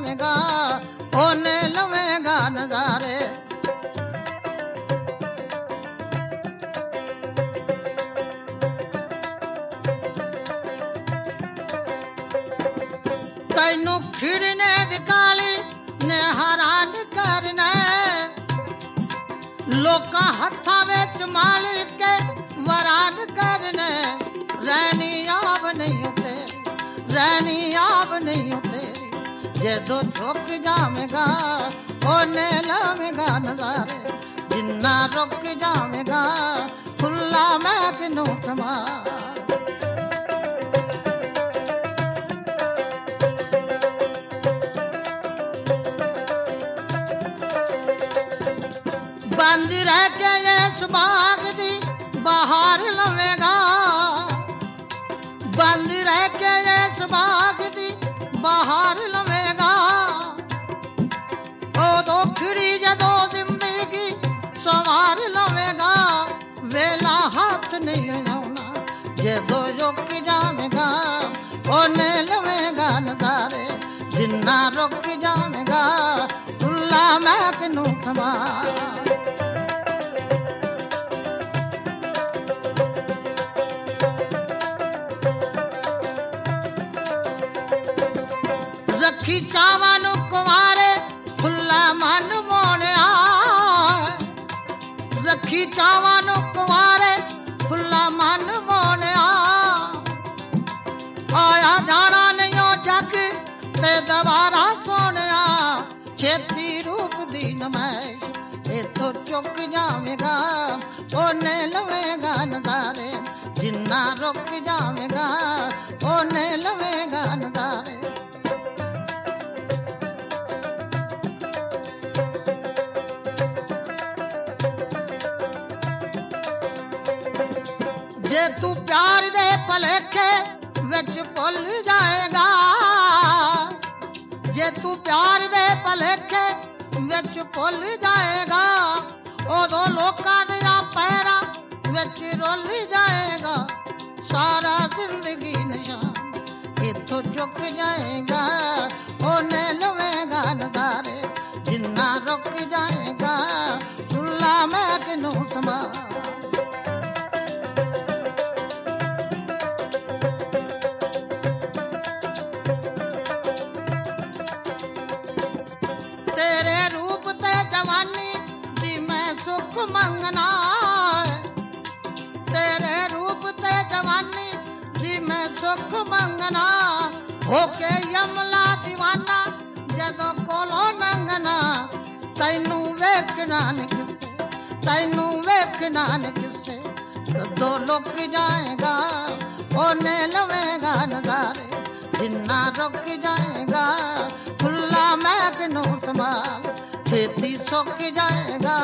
ਜਾਵੇਗਾ ਉਹਨੇ ਲਵੇਗਾ ਨਜ਼ਾਰੇ। ਤੈਨੂੰ ਖਿੜਨੇ ਦੀ ਕਾਲੀ ਨੇ ਹੈਰਾਨ ਕਰਨਾ, ਲੋਕਾਂ ਹੱਥਾਂ ਵਿੱਚ ਮਾਲ ਕੇ ਵਰਾਨ ਕਰਨੇ। ਰਹਿਣੀ ਆਬ ਨਹੀਂ ਤੇਰੀ, ਰਹਿਣੀ ਆਬ ਨਹੀਂ ਤੇਰੀ, ਜਦੋਂ ਝੁਕ ਜਾਵੇਗਾ ਉਹਨੇ ਲਵੇਗਾ ਨਜ਼ਾਰੇ। ਜਿੰਨਾ ਰੁਕ ਜਾਵੇਗਾ ਖੁੱਲਾ ਮੈਂ ਕਿਨੂੰ ਸਮਾ। ਬੰਦ ਰਹਿ ਕੇ ਇਸ ਬਾਗ ਦੀ ਬਹਾਰ ਲਵੇਗਾ, ਬੰਦ ਰਹਿ ਕੇ ਇਸ ਬਾਗ ਦੀ ਬਹਾਰ ਲਵੇਗਾ। ਉਦੋਂ ਖਿੜੀ ਜਦੋਂ ਜ਼ਿੰਦਗੀ ਸਵਾਰ ਲਵੇਗਾ, ਵੇਲਾ ਹੱਥ ਨਹੀਂ ਆਉਣਾ ਜਦੋਂ ਰੁਕ ਜਾਵੇਗਾ ਉਹਨੇ ਲਵੇਗਾ ਨਜ਼ਾਰੇ। ਜਿੰਨਾ ਰੁਕ ਜਾਵੇਗਾ ਖੁੱਲਾ ਮੈਂ ਕਿਨੂੰ ਸਮਾ। ਰੱਖੀ ਚਾਵਾਂ ਨੂੰ ਕੁਵਾਰੇ ਖੁੱਲਾ ਮਨ ਮੋਣਿਆ, ਰੱਖੀ ਚਾਵਾਂ ਨੂੰ ਕੁਵਾਰੇ ਖੁੱਲਾ ਮਨ ਮੋਣਿਆ। ਆਇਆ ਜਾਣਾ ਨਹੀਂ ਉਹ ਜੱਗ ਤੇ ਦੁਬਾਰਾ ਸੋਹਣਿਆ, ਛੇਤੀ ਰੂਪ ਦੀ ਨਮਾਇਸ਼ ਇੱਥੋਂ ਚੁੱਕ ਜਾਵੇਗਾ ਉਹਨੇ ਲਵੇਗਾ ਨਜ਼ਾਰੇ। ਜਿੰਨਾ ਰੁਕ ਜਾਵੇਗਾ ਉਹਨੇ ਲਵੇਗਾ ਨਜ਼ਾਰੇ। ਜੇ ਤੂੰ ਪਿਆਰ ਦੇ ਭਲੇਖੇ ਵਿੱਚ ਭੁੱਲ ਜਾਏਗਾ, ਜੇ ਤੂੰ ਪਿਆਰ ਦੇ ਭਲੇਖੇ ਵਿੱਚ ਭੁੱਲ ਜਾਏਗਾ, ਉਦੋਂ ਲੋਕਾਂ ਦੀਆਂ ਪੈਰਾਂ ਵਿੱਚ ਰੁੱਲ ਜਾਏਗਾ। ਸਾਰਾ ਜ਼ਿੰਦਗੀ ਨਿਸ਼ਾਨ ਇੱਥੋਂ ਚੁੱਕ ਜਾਏਗਾ ਉਹਨੇ ਲਵੇਗਾ ਨਜ਼ਾਰੇ। ਜਿੰਨਾ ਰੁਕ ਜਾਏਗਾ ਖੁੱਲਾ ਮੈਂ ਕਿਨੂੰ ਸਮਾ। ਤੇਰੇ ਰੂਪ ਤੇ ਜਵਾਨੀ ਦੀ ਮੈਂ ਸੁੱਖ ਮੰਗਣਾ, ਤੇਰੇ ਰੂਪ ਤੇ ਜਵਾਨੀ ਦੀ ਮੈਂ ਸੁੱਖ ਮੰਗਣਾ। ਹੋ ਕੇ ਯਮਲਾ ਦੀਵਾਨਾ ਜਦੋਂ ਕੋਲੋਂ ਲੰਘਣਾ, ਤੈਨੂੰ ਵੇਖਣਾ ਨੀ ਕਿਸੇ, ਤੈਨੂੰ ਵੇਖਣਾ ਨੀ ਕਿਸੇ, ਜਦੋਂ ਲੁਕ ਜਾਏਗਾ ਉਹਨੇ ਲਵੇਗਾ ਨਜ਼ਾਰੇ। ਜਿੰਨਾ ਰੁਕ ਜਾਏਗਾ ਖੁੱਲਾ ਮੈਂ ਕਿਨੂੰ ਸੰਭਾਲ, ਛੇਤੀ ਸੁੱਕ ਜਾਏਗਾ